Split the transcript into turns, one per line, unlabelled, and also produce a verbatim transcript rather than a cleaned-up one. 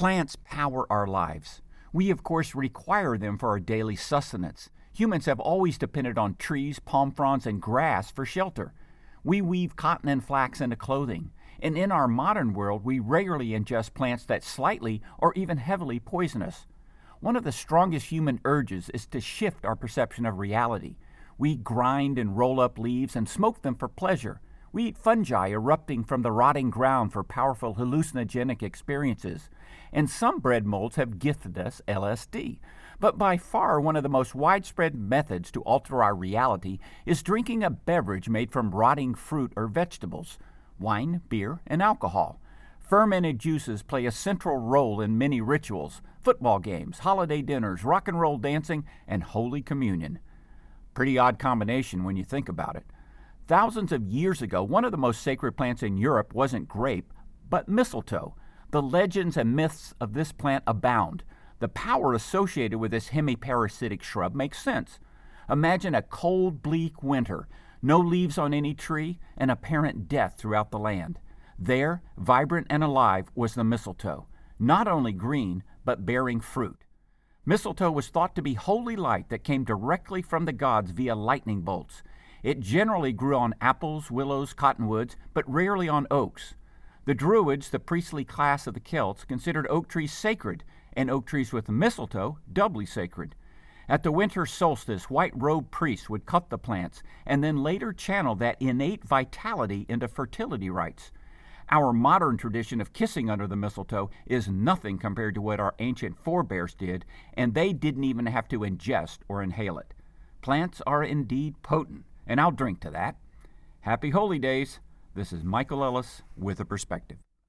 Plants power our lives. We, of course, require them for our daily sustenance. Humans have always depended on trees, palm fronds, and grass for shelter. We weave cotton and flax into clothing. And in our modern world, we regularly ingest plants that slightly or even heavily poison us. One of the strongest human urges is to shift our perception of reality. We grind and roll up leaves and smoke them for pleasure. We eat fungi erupting from the rotting ground for powerful hallucinogenic experiences. And some bread molds have gifted us L S D. But by far one of the most widespread methods to alter our reality is drinking a beverage made from rotting fruit or vegetables, wine, beer, and alcohol. Fermented juices play a central role in many rituals, football games, holiday dinners, rock and roll dancing, and Holy Communion. Pretty odd combination when you think about it. Thousands of years ago, one of the most sacred plants in Europe wasn't grape, but mistletoe. The legends and myths of this plant abound. The power associated with this hemiparasitic shrub makes sense. Imagine a cold, bleak winter, no leaves on any tree, and apparent death throughout the land. There, vibrant and alive, was the mistletoe, not only green, but bearing fruit. Mistletoe was thought to be holy light that came directly from the gods via lightning bolts. It generally grew on apples, willows, cottonwoods, but rarely on oaks. The Druids, the priestly class of the Celts, considered oak trees sacred, and oak trees with mistletoe doubly sacred. At the winter solstice, white-robed priests would cut the plants and then later channel that innate vitality into fertility rites. Our modern tradition of kissing under the mistletoe is nothing compared to what our ancient forebears did, and they didn't even have to ingest or inhale it. Plants are indeed potent, and I'll drink to that. Happy Holy Days. This is Michael Ellis with a Perspective.